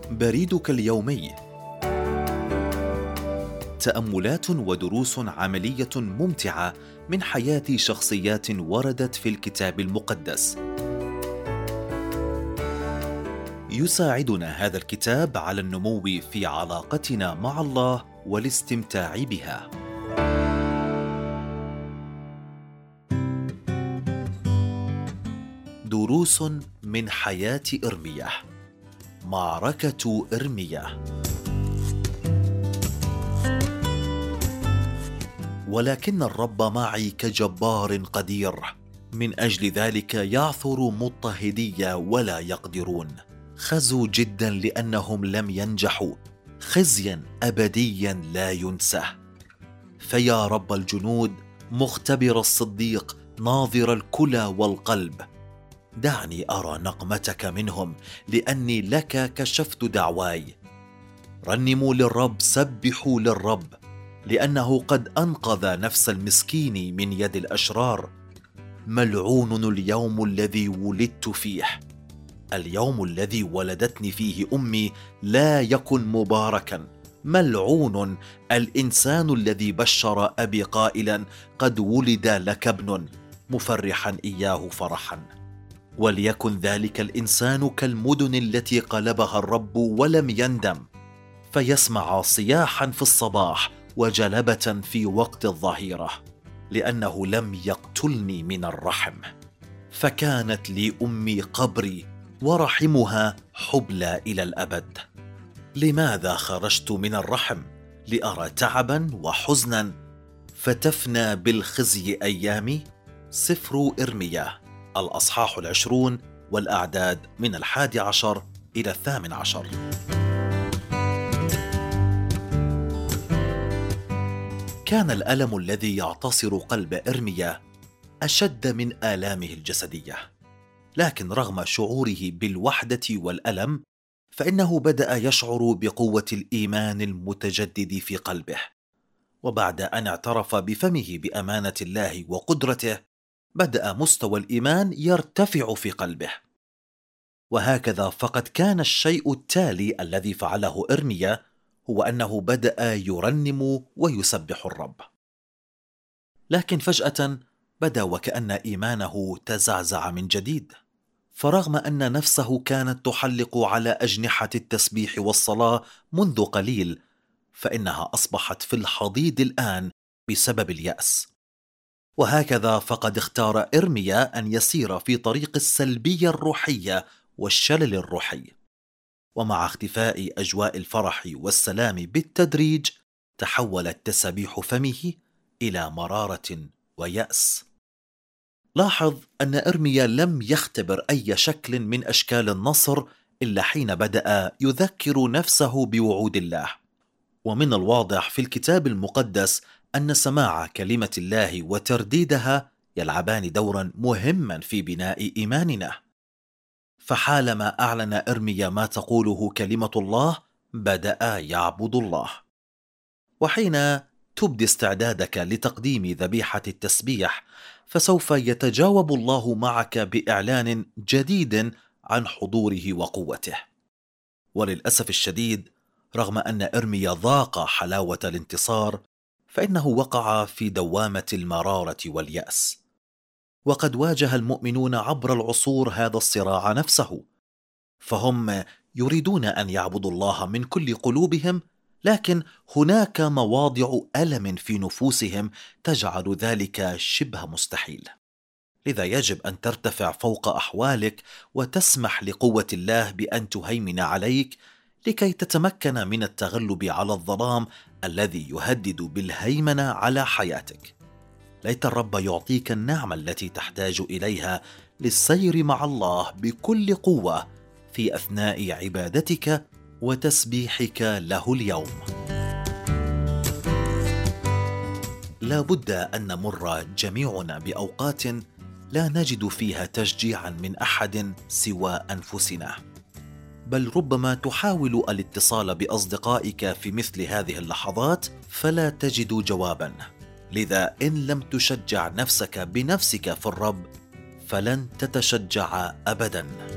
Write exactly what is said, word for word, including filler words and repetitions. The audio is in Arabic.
بريدك اليومي. تأملات ودروس عملية ممتعة من حياة شخصيات وردت في الكتاب المقدس. يساعدنا هذا الكتاب على النمو في علاقتنا مع الله والاستمتاع بها. دروس من حياة إرميا. معركة إرميا. ولكن الرب معي كجبار قدير، من أجل ذلك يعثر مضطهدي ولا يقدرون. خزوا جدا لأنهم لم ينجحوا، خزيا أبديا لا ينسى. فيا رب الجنود، مختبر الصديق، ناظر الكلى والقلب، دعني أرى نقمتك منهم، لأني لك كشفت دعواي. رنموا للرب، سبحوا للرب، لأنه قد أنقذ نفس المسكين من يد الأشرار. ملعون اليوم الذي ولدت فيه، اليوم الذي ولدتني فيه أمي لا يكن مباركا. ملعون الإنسان الذي بشر أبي قائلا: قد ولد لك ابن، مفرحا إياه فرحا. وليكن ذلك الإنسان كالمدن التي قلبها الرب ولم يندم، فيسمع صياحا في الصباح وجلبة في وقت الظهيرة، لأنه لم يقتلني من الرحم. فكانت لي أمي قبري، ورحمها حبلى إلى الأبد. لماذا خرجت من الرحم؟ لأرى تعبا وحزنا، فتفنى بالخزي أيامي. سفر إرميا، الأصحاح العشرون، والأعداد من الحادي عشر إلى الثامن عشر. كان الألم الذي يعتصر قلب إرميا أشد من آلامه الجسدية، لكن رغم شعوره بالوحدة والألم، فإنه بدأ يشعر بقوة الإيمان المتجدد في قلبه. وبعد أن اعترف بفمه بأمانة الله وقدرته، بدأ مستوى الإيمان يرتفع في قلبه. وهكذا فقد كان الشيء التالي الذي فعله إرميا هو أنه بدأ يرنم ويسبح الرب. لكن فجأة بدا وكأن إيمانه تزعزع من جديد، فرغم أن نفسه كانت تحلق على أجنحة التسبيح والصلاة منذ قليل، فإنها أصبحت في الحضيض الآن بسبب اليأس. وهكذا فقد اختار إرميا أن يسير في طريق السلبية الروحية والشلل الروحي. ومع اختفاء أجواء الفرح والسلام بالتدريج، تحولت تسابيح فمه إلى مرارة ويأس. لاحظ أن إرميا لم يختبر أي شكل من أشكال النصر إلا حين بدأ يذكر نفسه بوعود الله. ومن الواضح في الكتاب المقدس أن سماع كلمة الله وترديدها يلعبان دورا مهما في بناء إيماننا. فحالما أعلن إرميا ما تقوله كلمة الله، بدأ يعبد الله. وحين تبدي استعدادك لتقديم ذبيحة التسبيح، فسوف يتجاوب الله معك بإعلان جديد عن حضوره وقوته. وللأسف الشديد، رغم أن إرميا ذاق حلاوة الانتصار، فإنه وقع في دوامة المرارة واليأس. وقد واجه المؤمنون عبر العصور هذا الصراع نفسه، فهم يريدون أن يعبدوا الله من كل قلوبهم، لكن هناك مواضع ألم في نفوسهم تجعل ذلك شبه مستحيل. لذا يجب أن ترتفع فوق أحوالك وتسمح لقوة الله بأن تهيمن عليك، لكي تتمكن من التغلب على الظلام الذي يهدد بالهيمنة على حياتك. ليت الرب يعطيك النعمة التي تحتاج إليها للسير مع الله بكل قوة في أثناء عبادتك وتسبيحك له اليوم. لا بد أن نمر جميعنا بأوقات لا نجد فيها تشجيعا من أحد سوى أنفسنا، بل ربما تحاول الاتصال بأصدقائك في مثل هذه اللحظات فلا تجد جوابا. لذا إن لم تشجع نفسك بنفسك في الرب، فلن تتشجع أبدا.